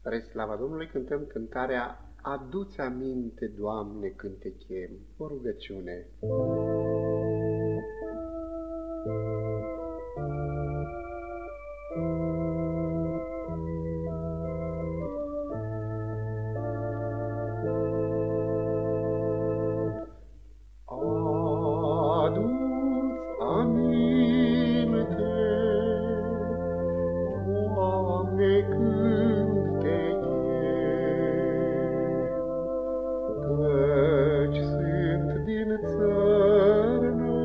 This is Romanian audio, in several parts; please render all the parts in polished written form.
Spre slava Domnului cântăm cântarea Adu-ți aminte, Doamne, când te chem. O rugăciune. Adu-ți aminte, Doamne, când te căci sunt din țărnă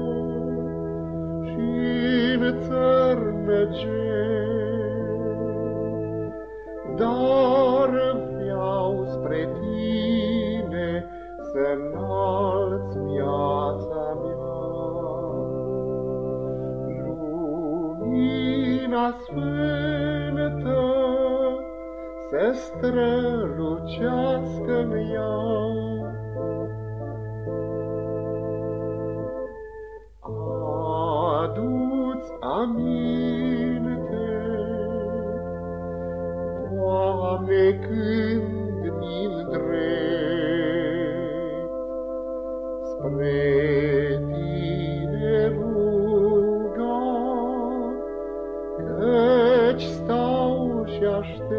și-n țărnăcel, dar vreau spre tine să-nalți viața mea. Lumina sfântă să strălucească-n ea. Adu-ți aminte, Doamne, când mi-n drept spre tine ruga, căci stau și aștept.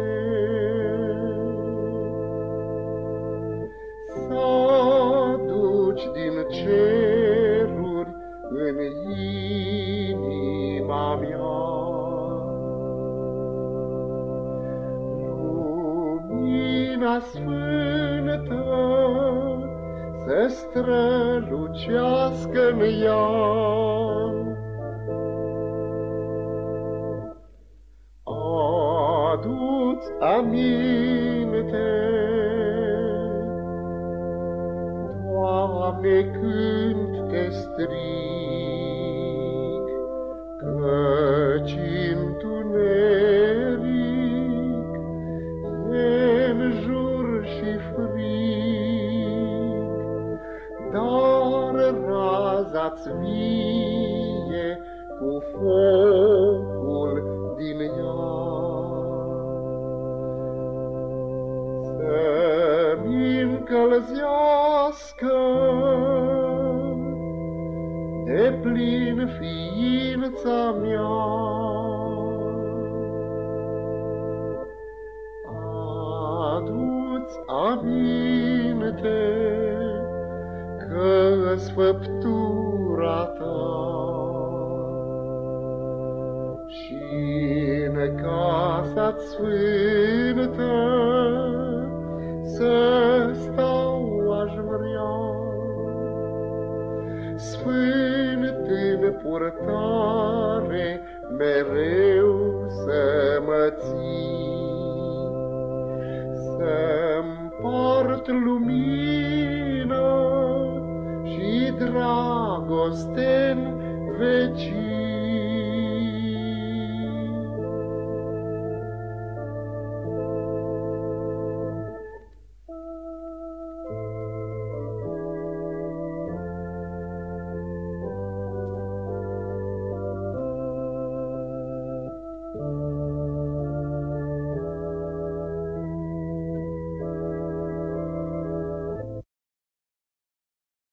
Să-duci din ceruri în inima mea lumina sfântă să strălucească-n ea. Adu-ți aminte, Doamne, când te strig, căci întuneric e-n jur și frig, dar raza-ți vie cu focul din ea. Să-mi încălzească deplin ființa mea. Adu-ți aminte că-s făptura ta și-n casa-ți sfântă să stau aș vrea. Sfânt în purtare mereu să mă ții, să-mpart lumină și dragoste